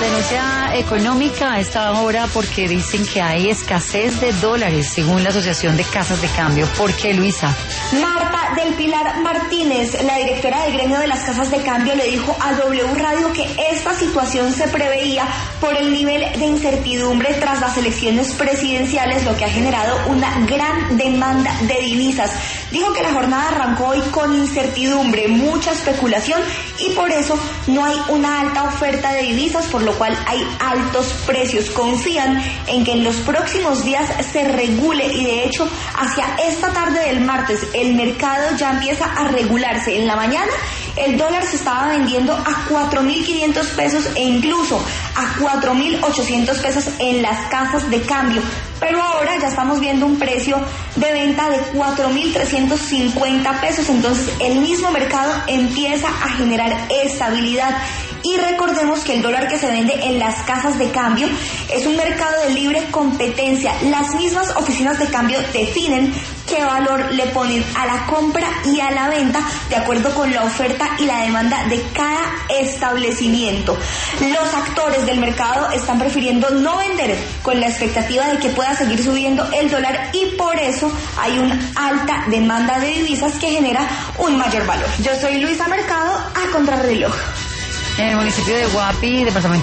denuncia económica a esta hora porque dicen que hay escasez de dólares según la Asociación de Casas de Cambio. ¿Por qué, Luisa? Marta del Pilar Martínez, la directora del gremio de las casas de cambio, le dijo a W Radio que esta situación se preveía por el nivel de incertidumbre tras las elecciones presidenciales, lo que ha generado una gran demanda de divisas. Dijo que la jornada arrancó hoy con incertidumbre, mucha especulación y por eso no hay una alta oferta de divisas, por lo cual hay altos precios. Confían en que en los próximos días se regule y de hecho hacia esta tarde del martes el mercado ya empieza a regularse. En la mañana el dólar se estaba vendiendo a 4.500 pesos e incluso a 4.800 pesos en las casas de cambio. Pero ahora ya estamos viendo un precio de venta de 4.350 pesos. Entonces el mismo mercado empieza a generar estabilidad. Y recordemos que el dólar que se vende en las casas de cambio es un mercado de libre competencia. Las mismas oficinas de cambio definen qué valor le ponen a la compra y a la venta de acuerdo con la oferta y la demanda de cada establecimiento. Los actores del mercado están prefiriendo no vender con la expectativa de que pueda seguir subiendo el dólar y por eso hay una alta demanda de divisas que genera un mayor valor. Yo soy Luisa Mercado, a contrarreloj. En el municipio de Guapi, departamento